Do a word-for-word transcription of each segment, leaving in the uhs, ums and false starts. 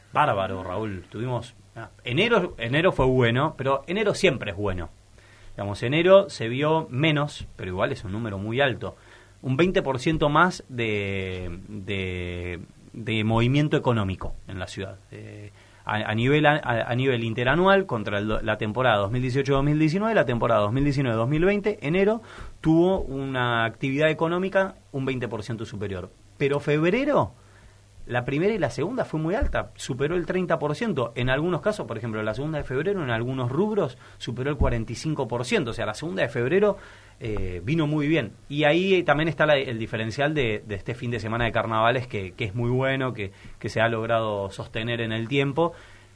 bárbaro, Raúl. Tuvimos... Enero, enero fue bueno, pero enero siempre es bueno. Digamos, enero se vio menos, pero igual es un número muy alto. Un veinte por ciento más de, de, de movimiento económico en la ciudad. Eh, a, a, nivel, a, a nivel interanual, contra el, la temporada dos mil dieciocho dos mil diecinueve, la temporada dos mil diecinueve dos mil veinte, enero tuvo una actividad económica un veinte por ciento superior. Pero febrero... La primera y la segunda fue muy alta, superó el treinta por ciento. En algunos casos, por ejemplo, la segunda de febrero, en algunos rubros, superó el cuarenta y cinco por ciento. O sea, la segunda de febrero eh, vino muy bien. Y ahí también está la, el diferencial de, de este fin de semana de carnavales, que, que es muy bueno, que, que se ha logrado sostener en el tiempo.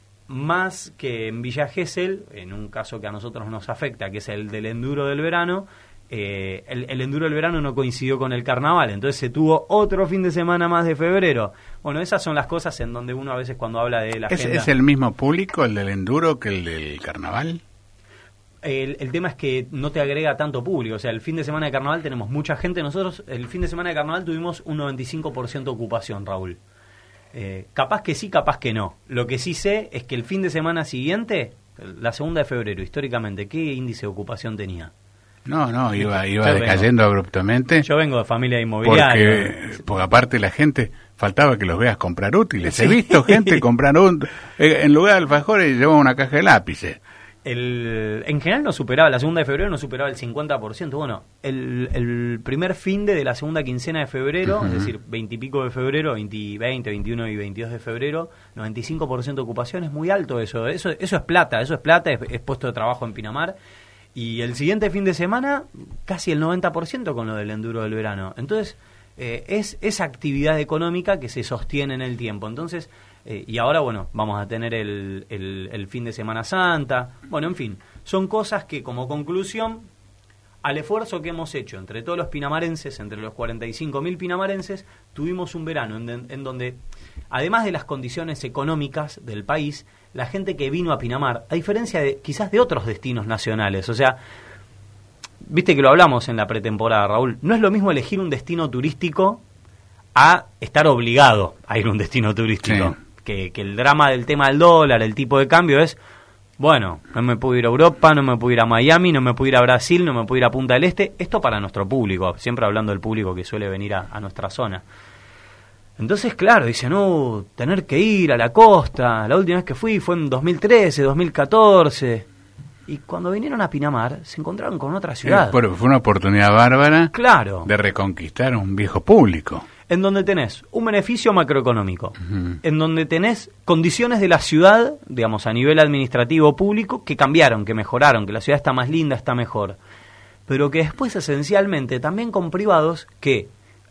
Más que en Villa Gesell, en un caso que a nosotros nos afecta, que es el del enduro del verano, eh, el, el enduro del verano no coincidió con el carnaval, entonces se tuvo otro fin de semana más de febrero. Bueno, esas son las cosas en donde uno a veces cuando habla de la ¿Es, agenda... ¿Es el mismo público el del enduro que el del carnaval? El, el tema es que no te agrega tanto público, o sea, el fin de semana de carnaval tenemos mucha gente. Nosotros el fin de semana de carnaval tuvimos un noventa y cinco por ciento de ocupación, Raúl. Eh, capaz que sí, capaz que no. Lo que sí sé es que el fin de semana siguiente, la segunda de febrero, históricamente, ¿qué índice de ocupación tenía? No, no, iba, iba Yo decayendo vengo, abruptamente. Yo vengo de familia inmobiliaria. Porque, porque aparte la gente, faltaba que los veas comprar útiles. Sí. He visto gente comprar un, eh, en lugar de alfajores llevaba una caja de lápices. El, en general no superaba, la segunda de febrero no superaba el cincuenta por ciento. Bueno, el, el primer fin de, de la segunda quincena de febrero, uh-huh. es decir, veinte y pico de febrero, veinte, veinte, veintiuno y veintidós de febrero, noventa y cinco por ciento de ocupación, es muy alto eso. Eso, eso es plata, eso es plata, es, es puesto de trabajo en Pinamar. Y el siguiente fin de semana, casi el noventa por ciento con lo del enduro del verano. Entonces, eh, es esa actividad económica que se sostiene en el tiempo. Entonces, eh, y ahora, bueno, vamos a tener el, el, el fin de Semana Santa. Bueno, en fin, son cosas que como conclusión, al esfuerzo que hemos hecho entre todos los pinamarenses, entre los cuarenta y cinco mil pinamarenses, tuvimos un verano en, en donde, además de las condiciones económicas del país, la gente que vino a Pinamar, a diferencia de quizás de otros destinos nacionales, o sea, viste que lo hablamos en la pretemporada, Raúl, no es lo mismo elegir un destino turístico a estar obligado a ir a un destino turístico, sí. que, que el drama del tema del dólar, el tipo de cambio es, bueno, no me puedo ir a Europa, no me puedo ir a Miami, no me puedo ir a Brasil, no me puedo ir a Punta del Este, esto para nuestro público, siempre hablando del público que suele venir a, a nuestra zona. Entonces, claro, dice, no, tener que ir a la costa, la última vez que fui fue en dos mil trece, dos mil catorce, y cuando vinieron a Pinamar se encontraron con otra ciudad. Eh, fue una oportunidad bárbara, claro, de reconquistar un viejo público. En donde tenés un beneficio macroeconómico, uh-huh. en donde tenés condiciones de la ciudad, digamos, a nivel administrativo público, que cambiaron, que mejoraron, que la ciudad está más linda, está mejor, pero que después esencialmente también con privados que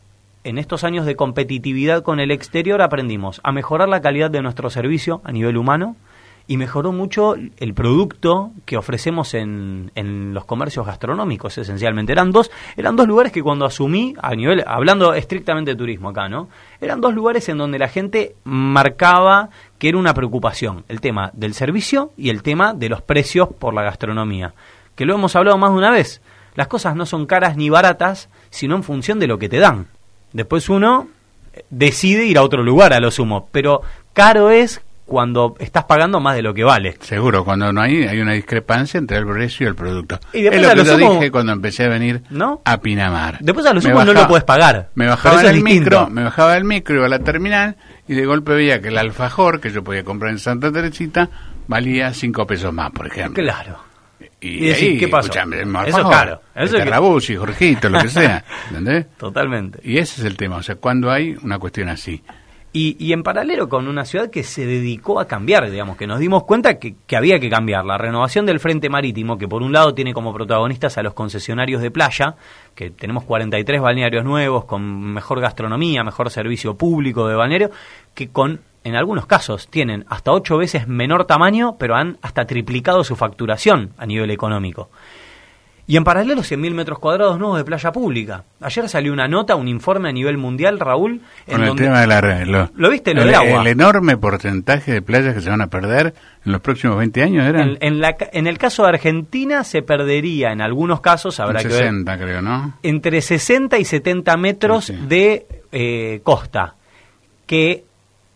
en estos años de competitividad con el exterior aprendimos a mejorar la calidad de nuestro servicio a nivel humano y mejoró mucho el producto que ofrecemos en, en los comercios gastronómicos, esencialmente. Eran dos, eran dos lugares que cuando asumí, a nivel, hablando estrictamente de turismo acá, ¿no? Eran dos lugares en donde la gente marcaba que era una preocupación, el tema del servicio y el tema de los precios por la gastronomía, que lo hemos hablado más de una vez. Las cosas no son caras ni baratas, sino en función de lo que te dan. Después uno decide ir a otro lugar a lo sumo, pero caro es cuando estás pagando más de lo que vale. Seguro, cuando no hay hay una discrepancia entre el precio y el producto. Y después es lo a que lo yo sumo, dije cuando empecé a venir, ¿no?, a Pinamar. Después a lo sumo bajaba, no lo puedes pagar. Me bajaba del micro, me bajaba del micro, iba a la terminal y de golpe veía que el alfajor que yo podía comprar en Santa Teresita valía cinco pesos más, por ejemplo. Claro. Y, y decir, ahí, ¿qué pasó? Escuchame, eso es caro. Eso es Rabuzzi, Jorgito, lo que sea. ¿Entendés? Totalmente. Y ese es el tema. O sea, cuando hay una cuestión así. Y, y en paralelo con una ciudad que se dedicó a cambiar, digamos, que nos dimos cuenta que, que había que cambiar. La renovación del Frente Marítimo, que por un lado tiene como protagonistas a los concesionarios de playa, que tenemos cuarenta y tres balnearios nuevos, con mejor gastronomía, mejor servicio público de balneario, que con... en algunos casos tienen hasta ocho veces menor tamaño, pero han hasta triplicado su facturación a nivel económico. Y en paralelo, cien mil metros cuadrados nuevos de playa pública. Ayer salió una nota, un informe a nivel mundial, Raúl. En Con el donde, tema de la... Lo, ¿Lo viste? Lo el, del agua. El enorme porcentaje de playas que se van a perder en los próximos veinte años, ¿eran? En, en, la, en el caso de Argentina se perdería, en algunos casos, habrá en que sesenta, ver... creo, ¿no? Entre sesenta y setenta metros sí, sí. de eh, costa. Que...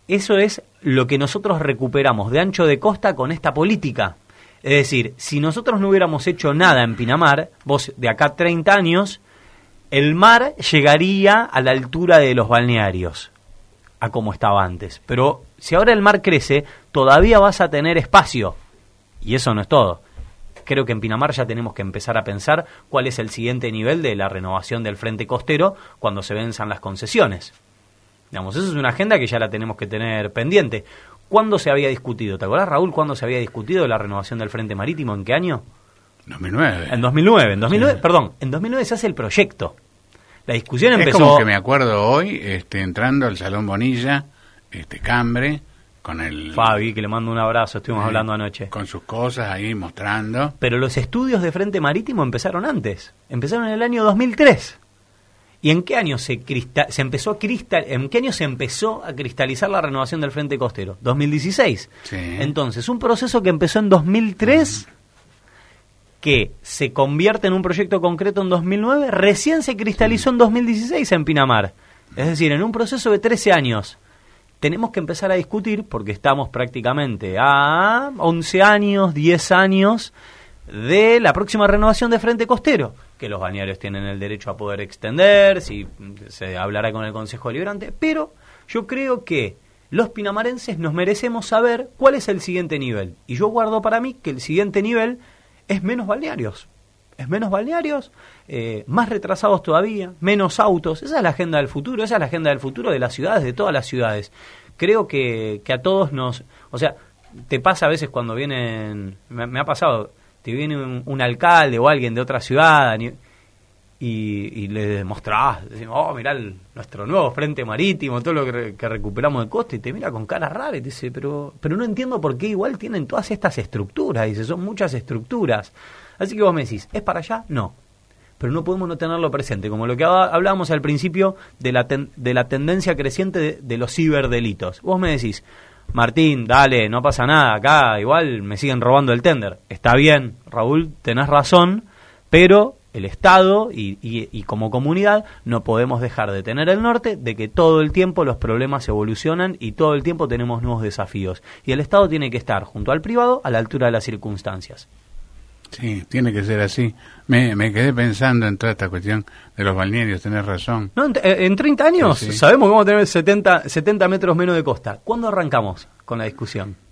eso es lo que nosotros recuperamos de ancho de costa con esta política. Es decir, si nosotros no hubiéramos hecho nada en Pinamar, vos de acá a treinta años, el mar llegaría a la altura de los balnearios, a como estaba antes. Pero si ahora el mar crece, todavía vas a tener espacio. Y eso no es todo. Creo que en Pinamar ya tenemos que empezar a pensar cuál es el siguiente nivel de la renovación del frente costero cuando se venzan las concesiones. Digamos, eso es una agenda que ya la tenemos que tener pendiente. ¿Cuándo se había discutido? ¿Te acordás, Raúl, cuándo se había discutido la renovación del frente marítimo? ¿En qué año? dos mil nueve. En dos mil nueve. En dos mil nueve, sí. Perdón, en dos mil nueve se hace el proyecto. La discusión es empezó... Es como que me acuerdo hoy, este, entrando al Salón Bonilla, este Cambre, con el... Fabi, que le mando un abrazo, estuvimos eh, hablando anoche. Con sus cosas ahí mostrando. Pero los estudios de frente marítimo empezaron antes. Empezaron en el año dos mil tres. ¿Y en qué año se, cristal, se empezó a cristal, en qué año se empezó a cristalizar la renovación del frente costero? dos mil dieciséis. Sí. Entonces, un proceso que empezó en dos mil tres, uh-huh. que se convierte en un proyecto concreto en dos mil nueve, recién se cristalizó en dos mil dieciséis en Pinamar. Es decir, en un proceso de trece años. Tenemos que empezar a discutir, porque estamos prácticamente a once años, diez años de la próxima renovación de frente costero, que los balnearios tienen el derecho a poder extender, si se hablará con el Consejo Deliberante, pero yo creo que los pinamarenses nos merecemos saber cuál es el siguiente nivel, y yo guardo para mí que el siguiente nivel es menos balnearios, es menos balnearios, eh, más retrasados todavía, menos autos. Esa es la agenda del futuro, esa es la agenda del futuro de las ciudades, de todas las ciudades. Creo que, que a todos nos... O sea, te pasa a veces cuando vienen... Me, me ha pasado, te viene un, un alcalde o alguien de otra ciudad y, y le demostrás, decimos, oh, mirá el, nuestro nuevo frente marítimo, todo lo que, que recuperamos de costa, y te mira con cara rara y te dice, pero, pero no entiendo por qué igual tienen todas estas estructuras, dice, son muchas estructuras. Así que vos me decís, ¿es para allá? No. Pero no podemos no tenerlo presente, como lo que hablábamos al principio de la, ten, de la tendencia creciente de, de los ciberdelitos. Vos me decís, Martín, dale, no pasa nada, acá igual me siguen robando el tender. Está bien, Raúl, tenés razón, pero el Estado y, y, y como comunidad no podemos dejar de tener el norte de que todo el tiempo los problemas evolucionan y todo el tiempo tenemos nuevos desafíos. Y el Estado tiene que estar junto al privado a la altura de las circunstancias. Sí, tiene que ser así. Me, me quedé pensando en toda esta cuestión de los balnearios, tenés razón. No, en, en treinta años sí, sí. Sabemos que vamos a tener setenta, setenta metros menos de costa. ¿Cuándo arrancamos con la discusión?